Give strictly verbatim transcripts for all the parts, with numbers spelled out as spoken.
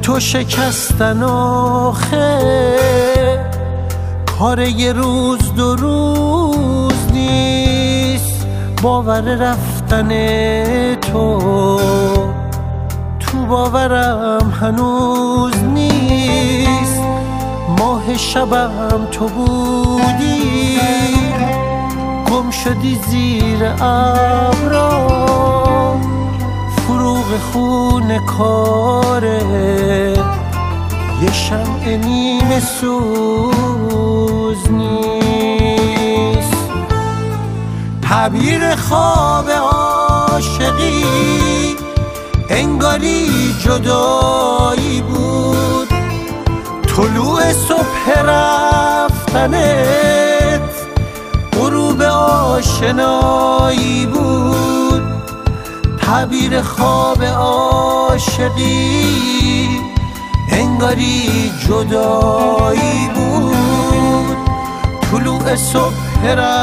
تو شکستن آخه کار یه روز دو روز نیست. باور رفتن تو تو باورم هنوز نیست. ماه شبم تو بودی گم شدی زیر ابرا. فروغ خون کاره یه شمع نیمه سوز نیست. تعبیر خواب عاشقی انگاری جدایی بود. طلوع صبح رفتنت غروب آشنایی بود. تعبیر خواب عاشقی انگاری جدایی بود. طلوع صبح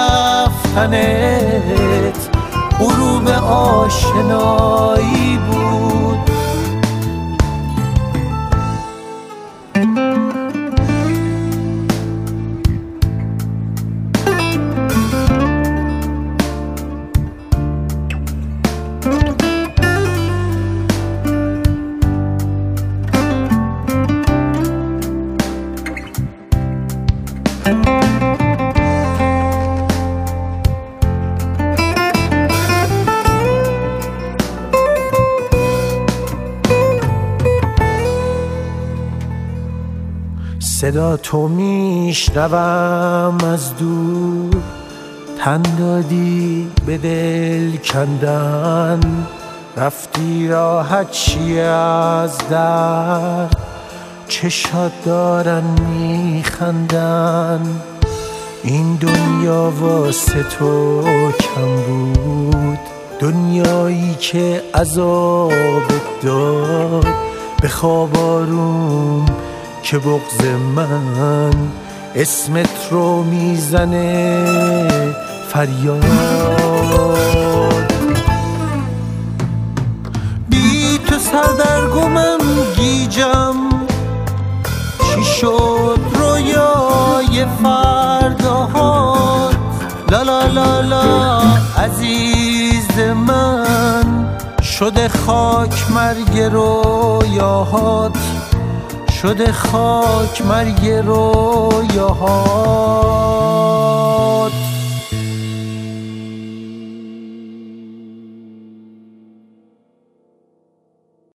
رفتنت غروب آشنایی بود. صدا تو میشنوم از دور، تن دادی به دل کندن. رفتی راحت چی از در، چشات دارن میخندن. این دنیا واسه تو کم بود، دنیایی که عذاب داد. به خواب آروم که بغض من اسمت رو میزنه فریاد. بی تو سردرگمم گیجم، چی شد رویای فرداهات. لا لا لا لا عزیز من، شده خاک مرگ رویاهات. شده خاک مرگ رویاهات.